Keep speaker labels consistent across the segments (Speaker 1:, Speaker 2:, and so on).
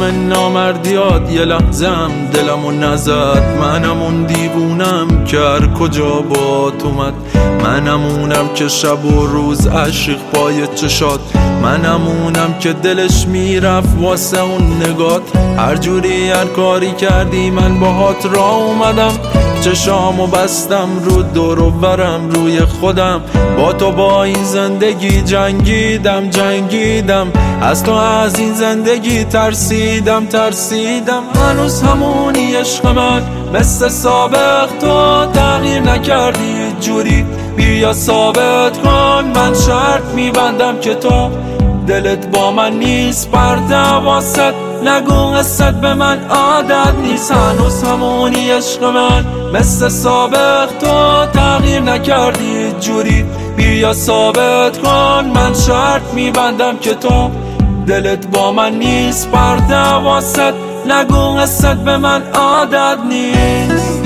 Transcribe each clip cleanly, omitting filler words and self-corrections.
Speaker 1: همه نامردیات یه لحظم دلمو نزد. منم اون دیوونم که هر کجا با تو اومد. منم اونم که شب و روز عشق پای چشات. منم اونم که دلش میرفت واسه اون نگات. هر جوری هر کاری کردی من باهات راه اومدم. چشامو بستم رو دور و برم روی خودم. با تو با این زندگی جنگیدم. از تو از این زندگی ترسیدم. هنوز همونی عشق من مثل سابق. تو تغییر نکردی جوری بیا ثابت کن. من شرط میبندم که تو دلت با من نیست. پرده واسط نگو قصت به من عادت نیست. هنوز همونی عشق من مثل سابق. تو تغییر نکردی جوری بیا ثابت کن. من شرط میبندم که تو دلت با من نیست. پرده واسط نگو قصت به من عادت نیست.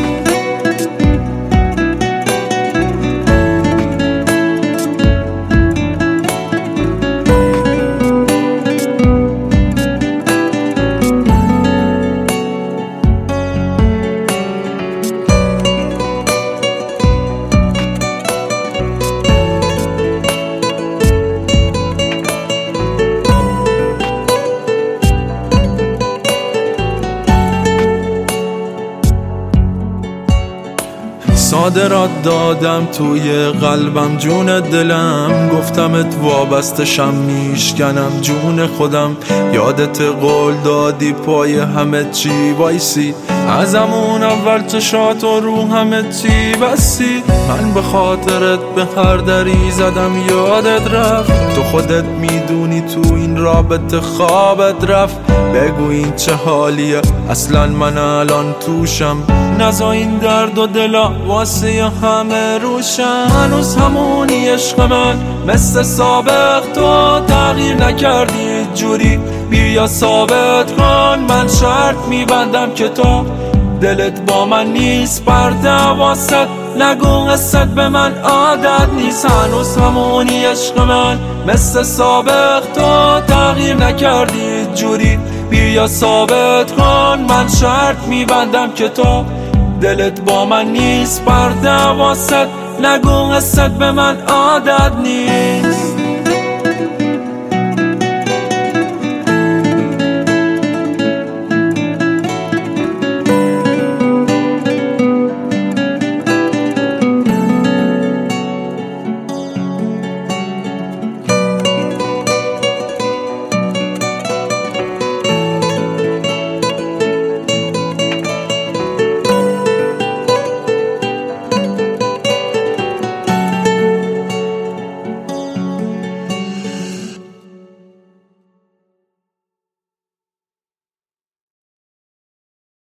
Speaker 1: صادرات دادم توی قلبم جون دلم. گفتمت وابستشم میشکنم جون خودم. یادت قول دادی پای همه چی وایسی. از همون اول چشات و رو همه چی بسی. من به خاطرت به هر دری زدم یادت رفت. تو خودت میدونی تو این رابطه خوابت رفت. بگو این چه حالیه اصلا من الان توشم. نزا این درد و دلا واسه همه روشم. هنوز همونی عشق من مثل سابق. تو تغییر نکردی جوری بیا ثابت کن. من شرط میبندم که تو دلت با من نیست. پرده واسط نگو قصت به من عادت نیست. هنوز همونی عشق من مثل سابق. تو تغییر نکردی جوری بیا ثابت کن. من شرط میبندم که تو دلت با من نیست. پرده واسط نگو قصت به من عادت نیست.